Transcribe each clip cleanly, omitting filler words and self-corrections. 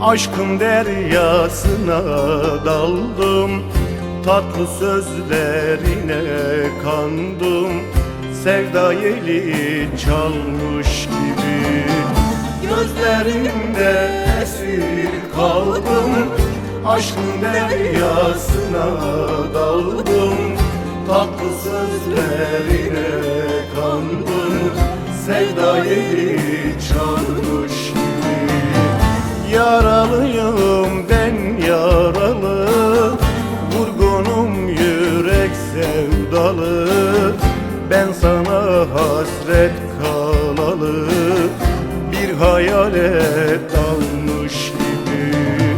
Aşkın deryasına daldım, tatlı sözlerine kandım. Sevda yeli çalmış gibi gözlerinde esir kaldım. Aşkın deryasına daldım, tatlı sözlerine kandım. Sevda yeli çalmış gibi. Yaralıyım ben yaralı, vurgunum yürek sevdalı. Ben sana hasret kalalı, bir hayale dalmış gibi.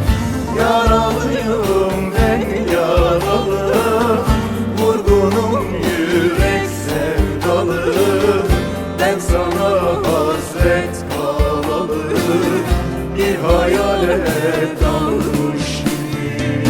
Yaralıyım ben yaralı, vurgunum yürek sevdalı. Ben sana hasret kalalı, bir hayale dalmış gibi.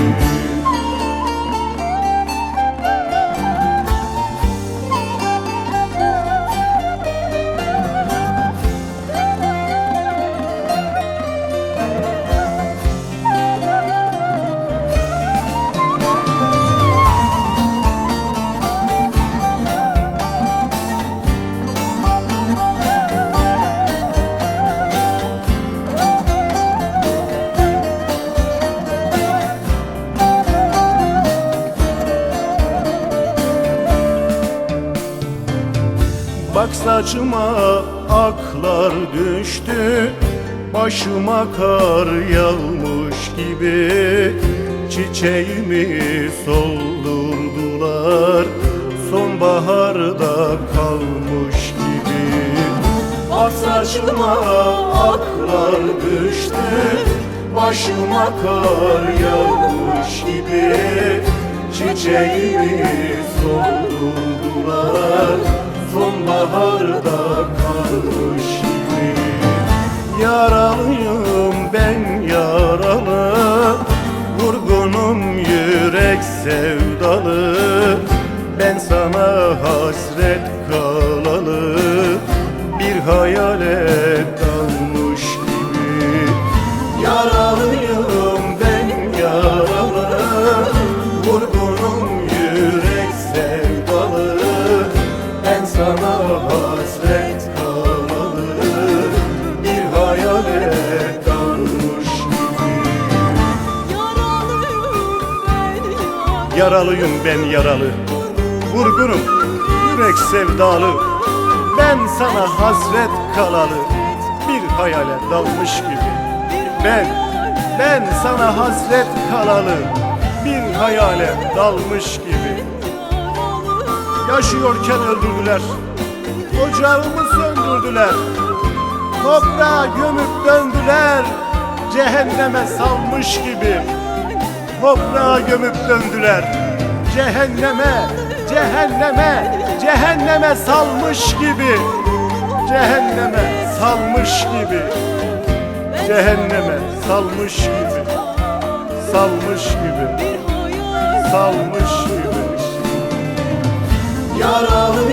Bak saçıma aklar düştü, başıma kar yağmış gibi. Çiçeğimi soldurdular, sonbaharda kalmış gibi. Bak saçıma aklar düştü, başıma kar yağmış gibi. Çiçeğimi soldurdular, sonbaharda kalmış gibi. Yaralıyım ben yaralı, vurgunum yürek sevdalı. Ben sana hasret kalalı, bir hayale dalmış gibi. Yaralıyım ben yaralı, vurgunum yürek sevdalı. Ben sana hasret kalalı, bir hayale dalmış gibi. Yaralıyım ben yaralı, vurgunum yürek sevdalı. Ben sana hasret kalalı, bir hayale dalmış gibi. Ben sana hasret kalalı, bir hayale dalmış gibi. Yaşıyorken öldürdüler, ocağımı söndürdüler. Toprağa gömüp döndüler, cehenneme salmış gibi. Toprağa gömüp döndüler, cehenneme, cehenneme, cehenneme salmış gibi. Cehenneme salmış gibi. Cehenneme salmış gibi. Salmış gibi. Salmış gibi. Yaralı